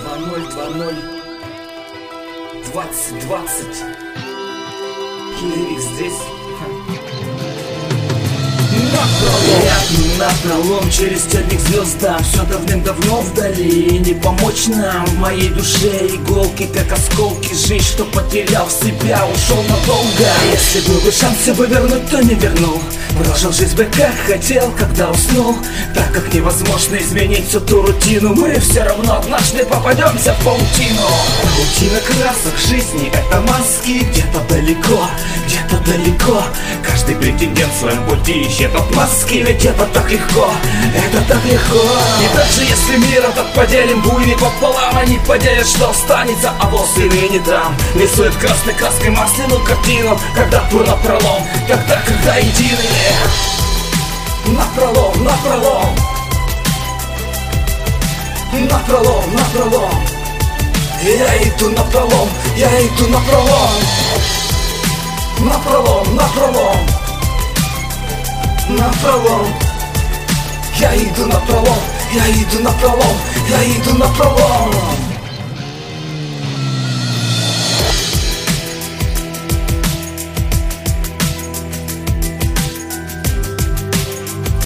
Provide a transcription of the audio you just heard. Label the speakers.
Speaker 1: 2020 2020. Киллерик здесь. Напролом через терник звездам. Все давным-давно вдали. Не помочь нам в моей душе иголки, как осколки. Жизнь, что потерял себя, ушел надолго. Если был бы шанс все бы вернуть, то не вернул. Прожил жизнь бы как хотел, когда уснул. Так как невозможно изменить всю ту рутину, мы все равно однажды попадемся в паутину. Паутина красок жизни — это маски. Где-то далеко каждый претендент в своем пути ищет отмазки. Ведь это так легко, это так легко. И даже если мир этот поделим буйный пополам, они поделят, что останется, а волосы не там. Рисует красной краской масляную картину, когда тур напролом, тогда, когда единые. Напролом, напролом, напролом, напролом. Я иду напролом, я иду напролом. Напролом, напролом, напролом. Я иду напролом, я иду напролом, я иду напролом.